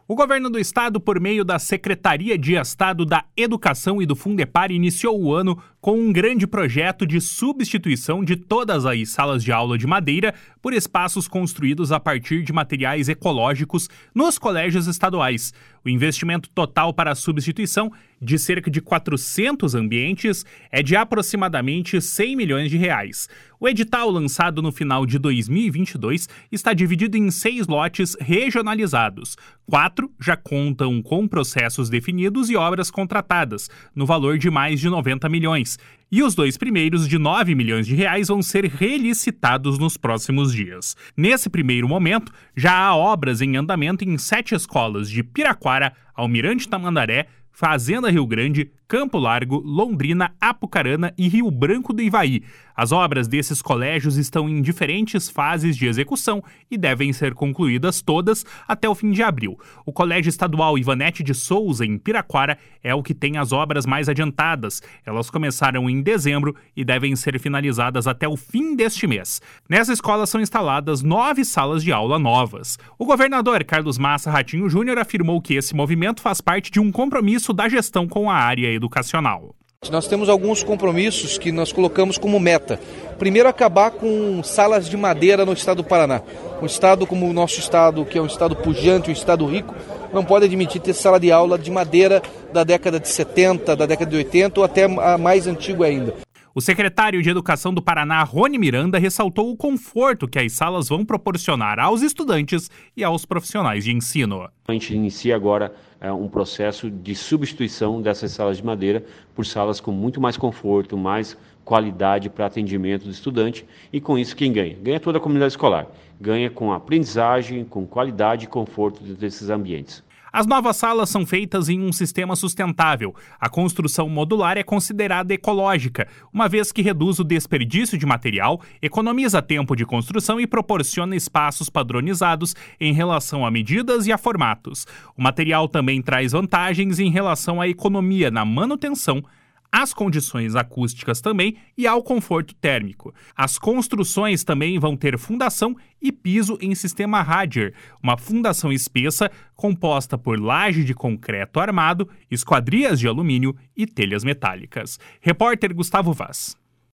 O governo do estado, por meio da Secretaria de Estado da Educação e do Fundepar, iniciou o ano com um grande projeto de substituição de todas as salas de aula de madeira por espaços construídos a partir de materiais ecológicos nos colégios estaduais. O investimento total para a substituição de cerca de 400 ambientes é de aproximadamente 100 milhões de reais. O edital, lançado no final de 2022, está dividido em 6 lotes regionalizados. 4 já contam com processos definidos e obras contratadas, no valor de mais de 90 milhões. E os 2 primeiros, de 9 milhões de reais, vão ser relicitados nos próximos dias. Nesse primeiro momento, já há obras em andamento em 7 escolas de Piraquara, Almirante Tamandaré, Fazenda Rio Grande, Campo Largo, Londrina, Apucarana e Rio Branco do Ivaí. As obras desses colégios estão em diferentes fases de execução e devem ser concluídas todas até o fim de abril. O Colégio Estadual Ivanete de Souza, em Piraquara, é o que tem as obras mais adiantadas. Elas começaram em dezembro e devem ser finalizadas até o fim deste mês. Nessa escola são instaladas 9 salas de aula novas. O governador Carlos Massa Ratinho Júnior afirmou que esse movimento faz parte de um compromisso da gestão com a área educacional. Nós temos alguns compromissos que nós colocamos como meta. Primeiro, acabar com salas de madeira no estado do Paraná. Um estado como o nosso estado, que é um estado pujante, um estado rico, não pode admitir ter sala de aula de madeira da década de 70, da década de 80 ou até a mais antiga ainda. O secretário de Educação do Paraná, Rony Miranda, ressaltou o conforto que as salas vão proporcionar aos estudantes e aos profissionais de ensino. A gente inicia agora um processo de substituição dessas salas de madeira por salas com muito mais conforto, mais qualidade para atendimento do estudante, e com isso quem ganha? Ganha toda a comunidade escolar, ganha com aprendizagem, com qualidade e conforto desses ambientes. As novas salas são feitas em um sistema sustentável. A construção modular é considerada ecológica, uma vez que reduz o desperdício de material, economiza tempo de construção e proporciona espaços padronizados em relação a medidas e a formatos. O material também traz vantagens em relação à economia na manutenção, às condições acústicas também e ao conforto térmico. As construções também vão ter fundação e piso em sistema Radier, uma fundação espessa composta por laje de concreto armado, esquadrias de alumínio e telhas metálicas. Repórter Gustavo Vaz.